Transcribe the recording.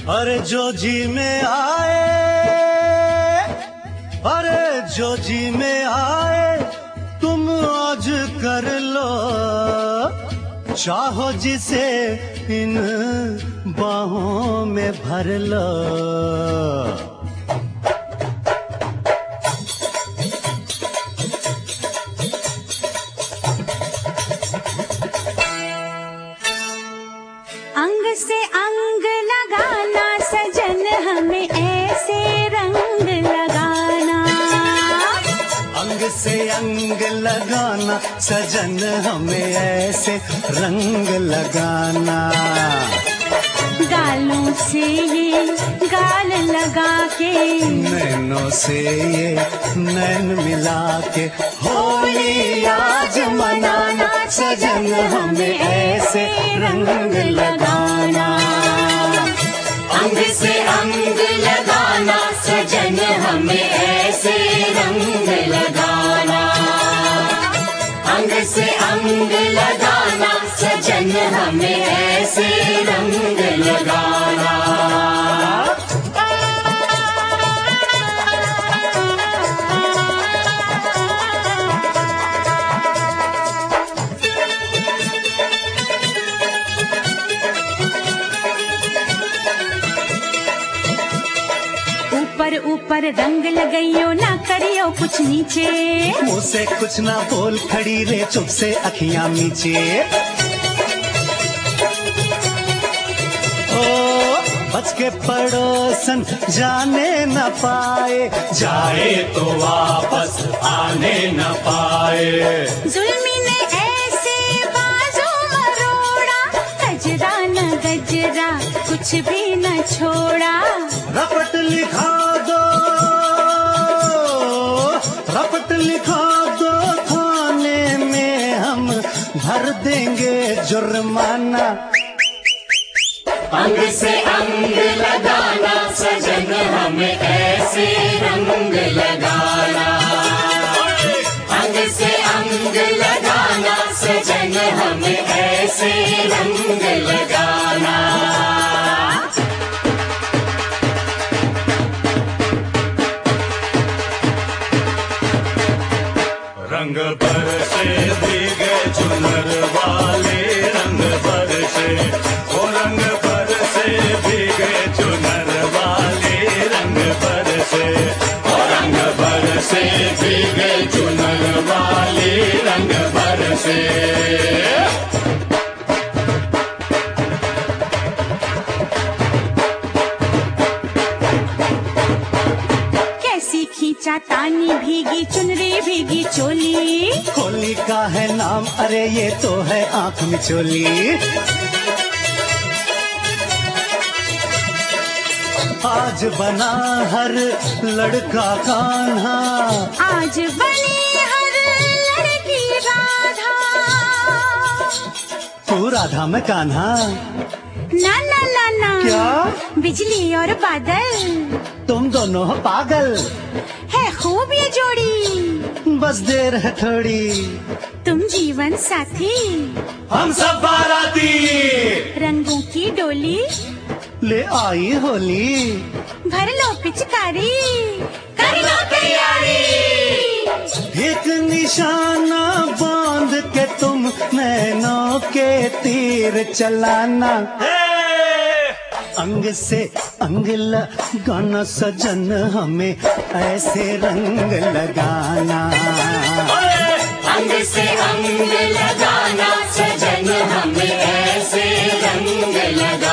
अरे जो जी में आए, अरे जो जी में आए तुम आज कर लो, चाहो जिसे इन बाहों में भर लो। अंग से अंग लगाना सजन हमें ऐसे रंग लगाना, अंग से अंग लगाना सजन हमें ऐसे रंग लगाना। गालों से ये गाल लगा के, नैनों से ये नैन मिला के, होली आज मनाना सजन हमें ऐसे रंग लगाना। अंग से अंग लगाना सजन हमें ऐसे रंग लगाना। अंग से अंग लगाना सजन हमें ऐसे रंग लगाना। ऊपर ऊपर रंग लगाइयो ना करियो कुछ नीचे, मुँह से कुछ ना बोल खड़ी रे चुप से अखियां नीचे। ओ बच के पड़ोसन जाने न पाए, जाए तो वापस आने न पाए। जुल्मी ने ऐसे बाजू मरोड़ा, गजरा न गजरा कुछ भी न छोड़ा। रपट लिखा दो, रपट लिखा दो थाने में हम भर देंगे जुर्माना। अंग से अंग लगाना सजन हमें ऐसे रंग लगाना। अंग से अंग लगाना सजन हमें ऐसे रंग लगाना। रंग बरसे भीगे चुनर वाले, रंग बरसे ओ रंग बरसे भीगे चुनर वाले, रंग बरसे ओ रंग बरसे भीगे चुनर वाले, रंग बरसे। कैसी खींचा तानी भीगी चुनरी भीगी चोली, होली का है नाम अरे ये तो है आंख मिचोली। आज बना हर लड़का कान्हा, आज बनी हर लड़की राधा। तू राधा में कान्हा। ना ना ना ना, क्या बिजली और बादल, तुम दोनों हो पागल। है खूब ये जोड़ी, बस देर है थोड़ी, तुम जीवन साथी, हम सब बाराती। रंगों की डोली ले आई होली, भर लो पिचकारी, कर लो तैयारी। एक निशाना बांध के तुम नैनों के तीर चलाना। अंग से अंग लगाना सजन हमें ऐसे रंग लगाना। अंग से अंग लगाना सजन हमें ऐसे रंग लगाना।